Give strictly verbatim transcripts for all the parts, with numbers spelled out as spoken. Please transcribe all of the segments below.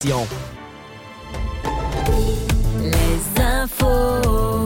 Les infos.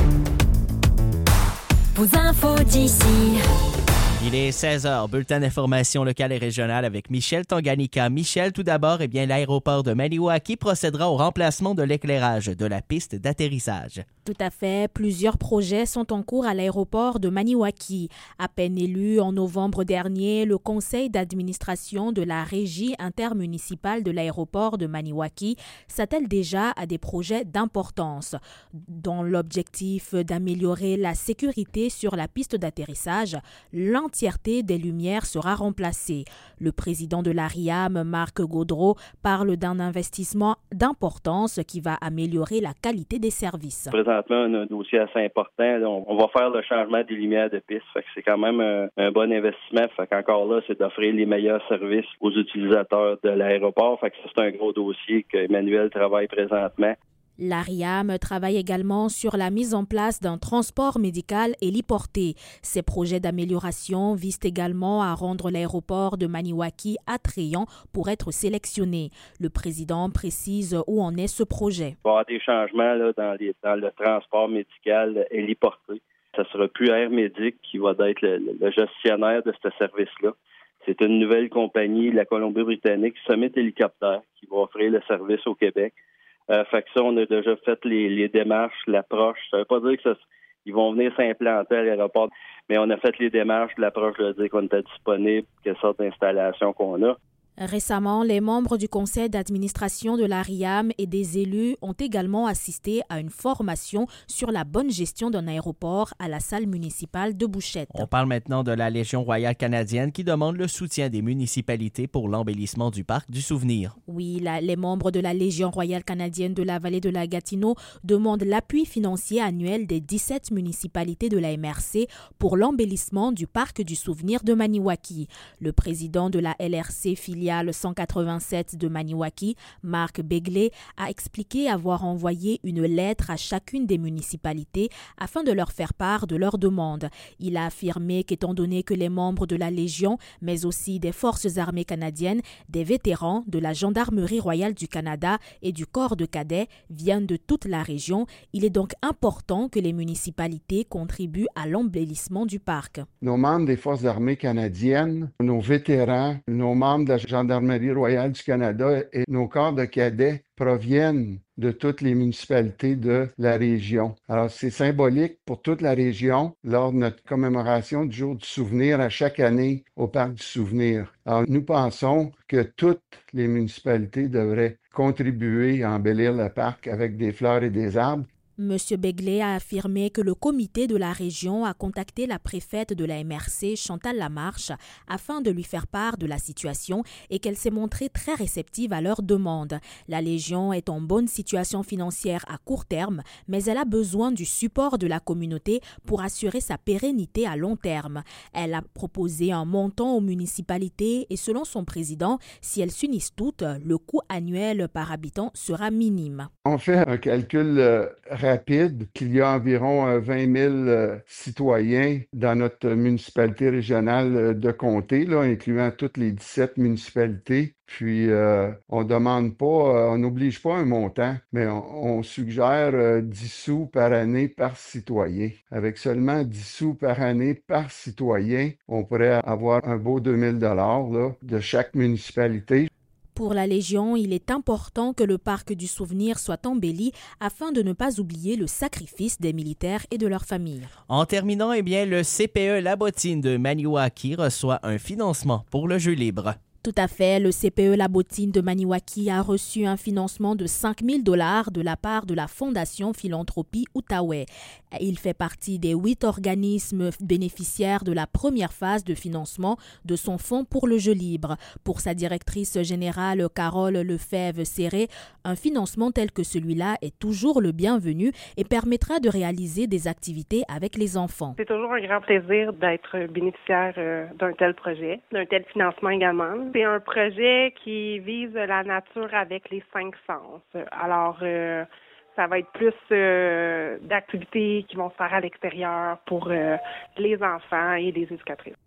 Vos infos d'ici. Il est seize heures, bulletin d'information locale et régionale avec Michel Tanganyika. Michel, tout d'abord, eh bien, l'aéroport de Maniwaki procédera au remplacement de l'éclairage de la piste d'atterrissage. Tout à fait. Plusieurs projets sont en cours à l'aéroport de Maniwaki. À peine élu en novembre dernier, le conseil d'administration de la régie intermunicipale de l'aéroport de Maniwaki s'attelle déjà à des projets d'importance, dont l'objectif d'améliorer la sécurité sur la piste d'atterrissage. L'entièreté des lumières sera remplacée. Le président de l'A R I A M, Marc Gaudreau, parle d'un investissement d'importance qui va améliorer la qualité des services. Présentement, on a un dossier assez important. On, on va faire le changement des lumières de piste. Fait que c'est quand même un, un bon investissement. Fait qu'encore là, c'est d'offrir les meilleurs services aux utilisateurs de l'aéroport. Fait que c'est un gros dossier qu'Emmanuel travaille présentement. L'A R I A M travaille également sur la mise en place d'un transport médical héliporté. Ces projets d'amélioration visent également à rendre l'aéroport de Maniwaki attrayant pour être sélectionné. Le président précise où en est ce projet. Il va y avoir des changements là, dans, les, dans le transport médical héliporté. Ça ne sera plus Air Médic qui va être le, le gestionnaire de ce service-là. C'est une nouvelle compagnie, la Colombie-Britannique, Summit Hélicoptère, qui va offrir le service au Québec. Euh, fait que ça, on a déjà fait les, les démarches, l'approche. Ça veut pas dire que ça, ils vont venir s'implanter à l'aéroport, mais on a fait les démarches, l'approche de dire qu'on était disponible, quelle sorte d'installation qu'on a. Récemment, les membres du conseil d'administration de l'A R I A M et des élus ont également assisté à une formation sur la bonne gestion d'un aéroport à la salle municipale de Bouchette. On parle maintenant de la Légion royale canadienne qui demande le soutien des municipalités pour l'embellissement du parc du Souvenir. Oui, la, les membres de la Légion royale canadienne de la vallée de la Gatineau demandent l'appui financier annuel des dix-sept municipalités de la M R C pour l'embellissement du parc du Souvenir de Maniwaki. Le président de la L R C filiale cent quatre-vingt-sept de Maniwaki, Marc Begley, a expliqué avoir envoyé une lettre à chacune des municipalités afin de leur faire part de leurs demandes. Il a affirmé qu'étant donné que les membres de la Légion, mais aussi des Forces armées canadiennes, des vétérans de la Gendarmerie royale du Canada et du corps de cadets viennent de toute la région, il est donc important que les municipalités contribuent à l'embellissement du parc. Nos membres des Forces armées canadiennes, nos vétérans, nos membres de la Gendarmerie royale du Canada et nos corps de cadets proviennent de toutes les municipalités de la région. Alors, c'est symbolique pour toute la région lors de notre commémoration du Jour du Souvenir à chaque année au Parc du Souvenir. Alors, nous pensons que toutes les municipalités devraient contribuer à embellir le parc avec des fleurs et des arbres. M. Begley a affirmé que le comité de la région a contacté la préfète de la M R C, Chantal Lamarche, afin de lui faire part de la situation et qu'elle s'est montrée très réceptive à leurs demandes. La Légion est en bonne situation financière à court terme, mais elle a besoin du support de la communauté pour assurer sa pérennité à long terme. Elle a proposé un montant aux municipalités et selon son président, si elles s'unissent toutes, le coût annuel par habitant sera minime. On fait un calcul euh, rapide qu'il y a environ euh, vingt mille euh, citoyens dans notre municipalité régionale euh, de comté, là, incluant toutes les dix-sept municipalités. Puis, euh, on demande pas, euh, on n'oblige pas un montant, mais on, on suggère euh, dix sous par année par citoyen. Avec seulement dix sous par année par citoyen, on pourrait avoir un beau deux mille dollars là, de chaque municipalité. Pour la Légion, il est important que le parc du Souvenir soit embelli afin de ne pas oublier le sacrifice des militaires et de leurs familles. En terminant, eh bien, le C P E La Bottine de Maniwaki reçoit un financement pour le jeu libre. Tout à fait, le C P E La Bottine de Maniwaki a reçu un financement de cinq mille dollars de la part de la Fondation Philanthropie Outaouais. Il fait partie des huit organismes bénéficiaires de la première phase de financement de son fonds pour le jeu libre. Pour sa directrice générale Carole Lefebvre-Serré, un financement tel que celui-là est toujours le bienvenu et permettra de réaliser des activités avec les enfants. C'est toujours un grand plaisir d'être bénéficiaire d'un tel projet, d'un tel financement également. C'est un projet qui vise la nature avec les cinq sens. Alors, euh, ça va être plus euh, d'activités qui vont se faire à l'extérieur pour euh, les enfants et les éducatrices.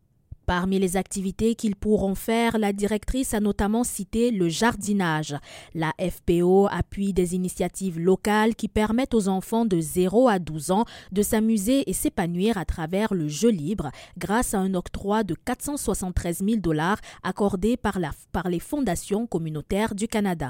Parmi les activités qu'ils pourront faire, la directrice a notamment cité le jardinage. La F P O appuie des initiatives locales qui permettent aux enfants de zéro à douze ans de s'amuser et s'épanouir à travers le jeu libre grâce à un octroi de quatre cent soixante-treize mille dollars accordé par, la, par les fondations communautaires du Canada.